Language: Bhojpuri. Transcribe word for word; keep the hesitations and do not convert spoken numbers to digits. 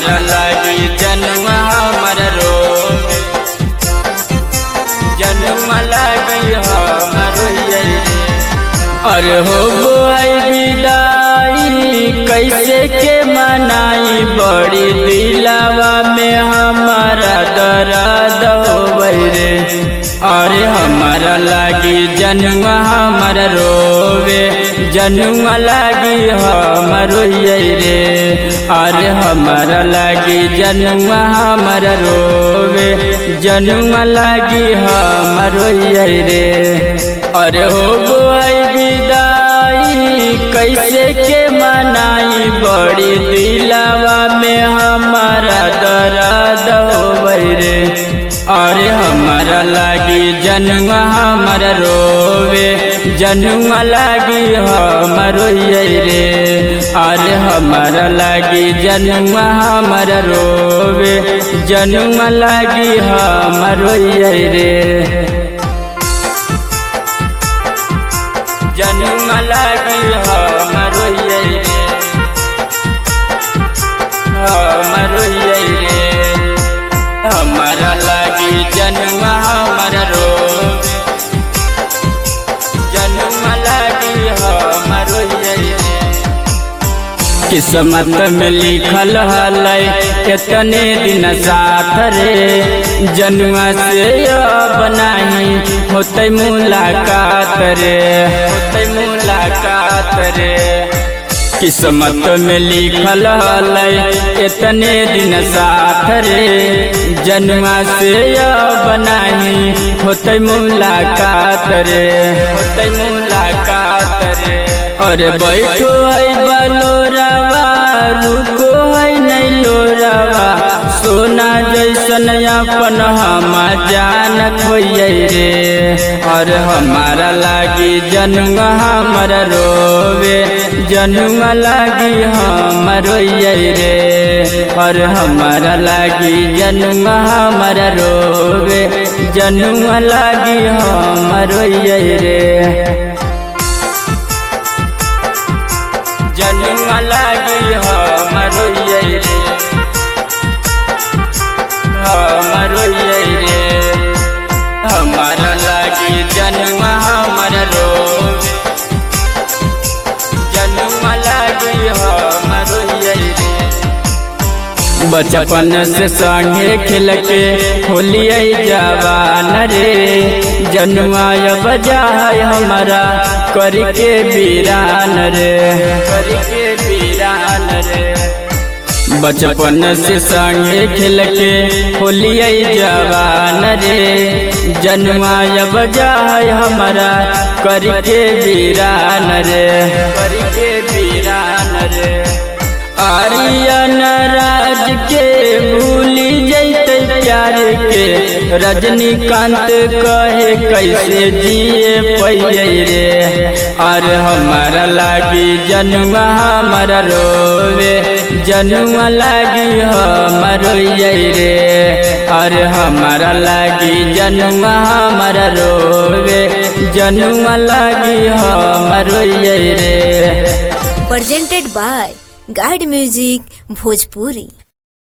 हमारा लागी जन्म हमर रोवे, जन्म लागी हमर रोइए रे। अरे हो गोई विदाई कैसे के मनाई, बड़ी दिलावा में हमारा दर्द होवे रे। अरे हमारा लागी जन्म हमर रोवे, जन्म लागी हमर रोइए रे। अरे हमारा लागी जन्म हमर रोवे, जन्म लागी हमर रोइए रे। अरे हो गोई विदाई कैसे के मनाई, बड़ी दिलावा में हमारा दर्द होवे रे। अरे हमारा लागी जन्म हमर रोवे, जन्म लागी हमर रोइए रे। अरे हमारा लागी जन्म हमर रोवे, जन्म लागी हमर रोइए रे। जन्म लागी हमर रोइए रे, हमर रोइए रे। हमारा लागी जन्म हमर रोवे, जन्म लागी हमर रोइए रे। किस्मत में लिखल हलै कितने दिन साथ रे, जन्म से अब नहीं होते मुलाकात रे, होते मुलाकात रे। किस्मत में लिखल हलै इतने दिन साथ रे, जन्म से अब नहीं होते मुलाकात रे, होते मुलाकात रे। अरे बैठो है बलोरावा, रुको है नहीं लोरावा, सोना जैसन अपन हम जान खोइए रे। और हमारा लागी जन्म हमर रोवे, जन्म लागी हमर रोइए रे। और हमारा लागी जन्म हमर रोवे, जन्म लागी हमर रोइए रे। जन्म लागी हमर रोइए रे, हमर रोइए रे। हमारा लागी जन्म हमर रोवे, जन्म लागी हमर रोइए रे। बचपन से संगे खेल के होलिए जवान रे, जन्माय बजा है हमारा करके वीरान रे, करके वीरान रे। बचपन से संगे खेल के होलिए जवान रे, जन्माय बजा है हमारा करके वीरान रे, करके वीरान रे। आर्यन राज के भूली जैते प्यार के, रजनीकांत कहे कैसे जिए पैए रे। और हमारा लागी जन्म हमर रोवे, जन्म लागी हमर रोइए रे। और हमारा लागी जन्म हमर रोवे, जन्म लागी हमर रोइए रे। Presented by Guide Music Bhojpuri।